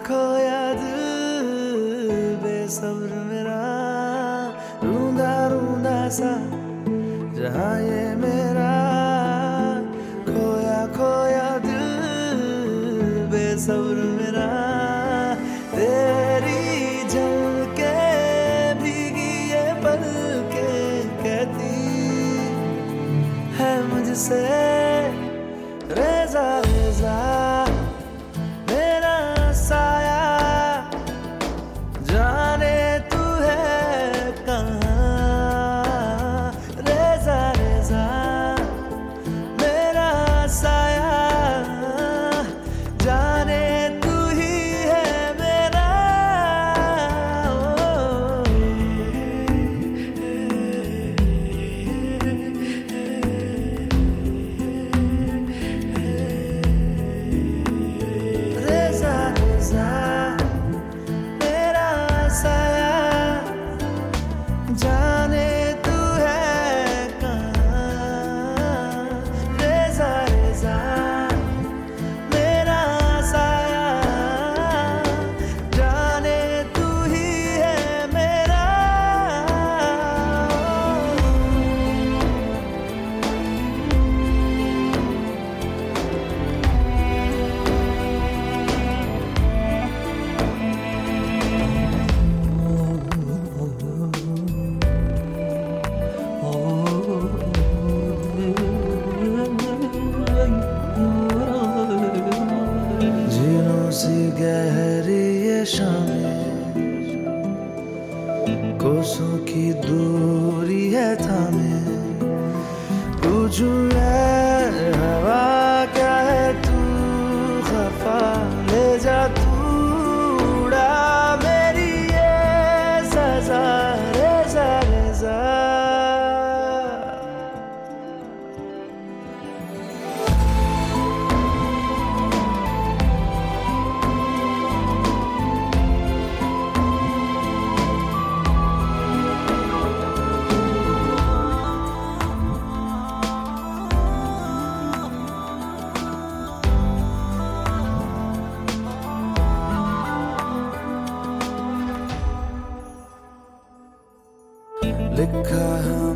खोया दिल बेसब्र मेरा, रूंधा रूंधा सा जहाँ ये मेरा, खोया खोया दिल बेसब्र मेरा। तेरी झलके भीगी ये पलकें कहती है मुझसे, रेजा रेजा मेरा साया, जाने तू है कहाँ। रेजा रेजा मेरा साया, जाने तू ही है मेरा। रेजा रेजा मेरा साया, जाने तू है कहाँ। रेजा रेजा मेरा साया, जाने तू ही है मेरा। झीलों सी गहरी ये शामें, कोसों की दूरी है थामे, पूछूं मैं हवा क्या है तू खफा, ले जा तू उड़ा मेरी ये सजा। रेजा रेजा लिखा है